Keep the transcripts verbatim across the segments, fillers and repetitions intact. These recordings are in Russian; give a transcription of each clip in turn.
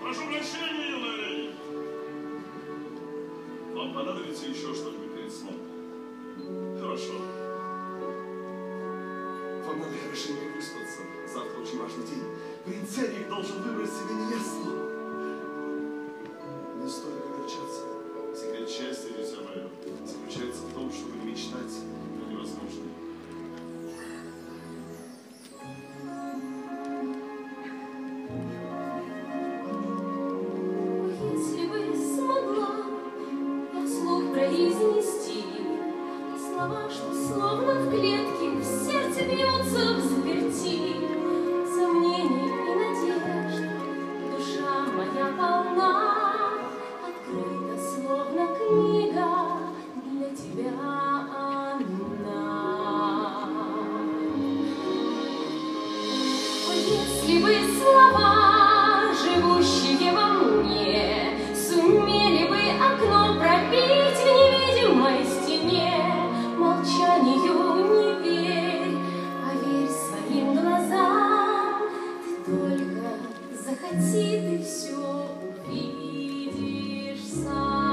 Прошу прощения, Лэри. Вам понадобится еще что-нибудь перед сном? Хорошо. Вам надо хорошенько выспаться. Завтра очень важный день. Принц Эрик должен выбрать себе невесту. Не стоит огорчаться. Секрет счастья, дитя мое, заключается в том, чтобы не мечтать о невозможном. Если бы смогла я вслух произнести слова, что словно в клетке в сердце бьется взаперти, сомнений и надежд, душа моя полна, открыта словно книга для тебя одна. Если бы слова, живущие во мне, сумели бы окно пробить в невидимой стене, молчанию не верь, а верь своим глазам. Ты только захоти, ты все увидишь сам.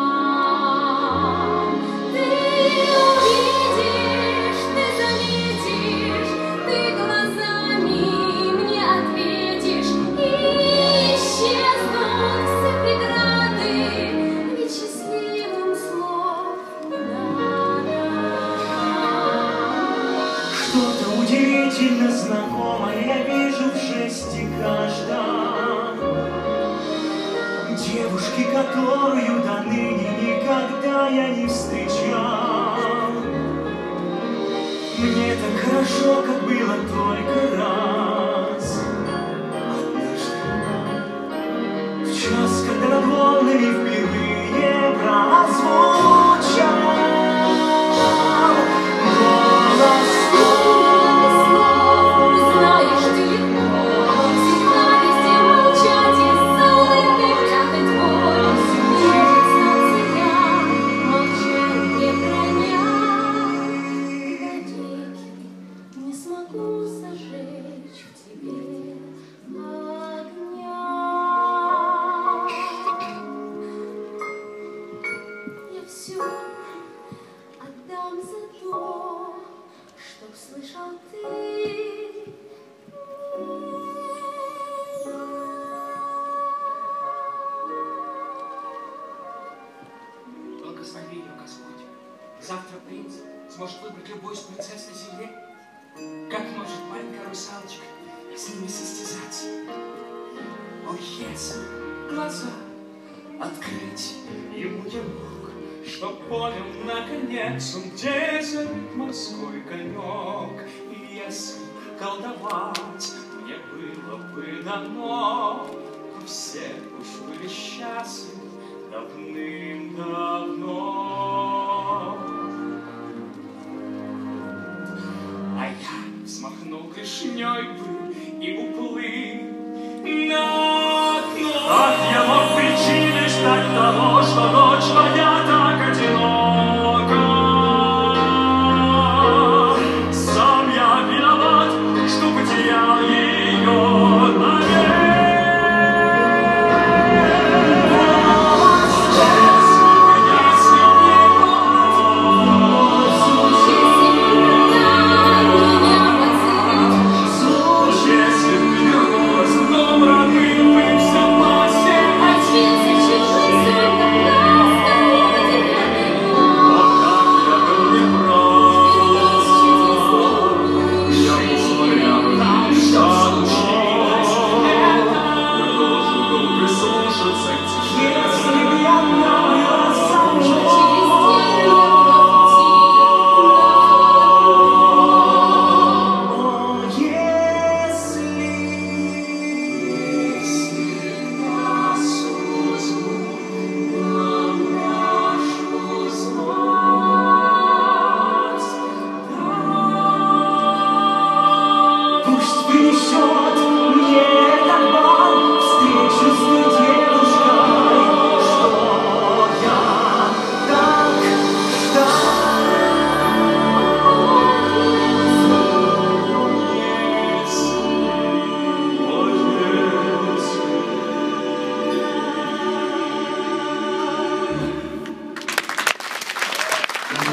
Ты увидишь, ты заметишь, ты глазами мне ответишь, и исчезнут все преграды, ведь счастливым слов не надо. Что-то удивительно знакомое я вижу в жесте каждом. Девушки, которую до ныне никогда я не встречал. Мне так хорошо, как было только раз. Однажды, в час, когда над волнами впервые прозвучал голос. Знаешь, ты легко всегда везде молчать и за улыбкой прятать боль. Признаться я, молчание броня, навеки не смогу зажечь в тебе огня. Я все отдам за то, что услышал ты. Благослови ее, Господь. Завтра принц сможет выбрать любую из принцесс на земле. Как может маленькая русалочка с ними состязаться? О, если глаза открыть ему я мог, чтоб понял, наконец, он дезерт морской конек. И если колдовать мне было бы дано, то все уж были счастливы давным-давно. А я взмахнул клешней бы и уплыл